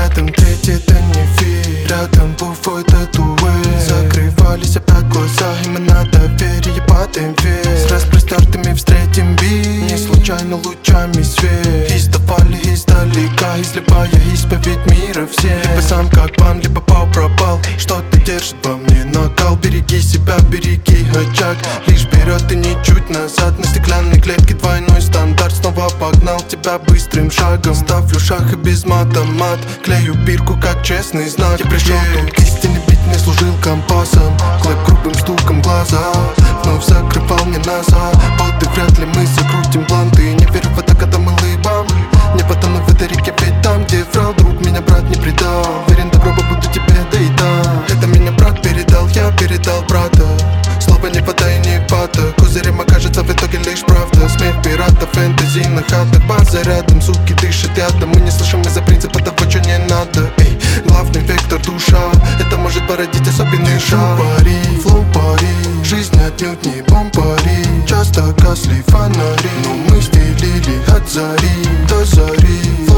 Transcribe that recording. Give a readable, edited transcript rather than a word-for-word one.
рядом третий, это не фит. Рядом буфой татуэ. Закрывались опять глаза, и мы на доверие падаем вверх. С распростертыми встретим бит, не случайно лучами свет. Издавали издалека, изливая исповедь мира всем. Либо сам как пан, либо пропал. Что-то держит во мне накал. Береги себя, береги очаг. Лишь вперед и ничуть назад. На стеклянной клетке двойной стандарт. Снова погнал тебя быстрым шагом. Ставлю шаг и без мата мат. Клею бирку как честный знак. Я пришел тут к истине, бит мне служил компасом. Клэп грубым стуком глаза вновь закрывал мне назад. Вот и вряд ли мы закрутим бланты. Не верю в это, когда мы лыбам. Не потону в этой реке, ведь там, где врал друг, меня брат не предал. Верен добро, буду тебе, да и да. Это меня брат передал, я передал брата. Слово не вода и не пата. Козырем окажется в итоге лишь правда. Смех пирата, фэнтези на хатах. База рядом, суки дышат ядом. Мы не слышим из-за принципа того, что не надо. Эй, главный вектор душа. Это может породить особенный шаг. Флоу пари, жизнь отнюдь не бомбари. Часто гасли фонари, но мы стелили от зари до зари.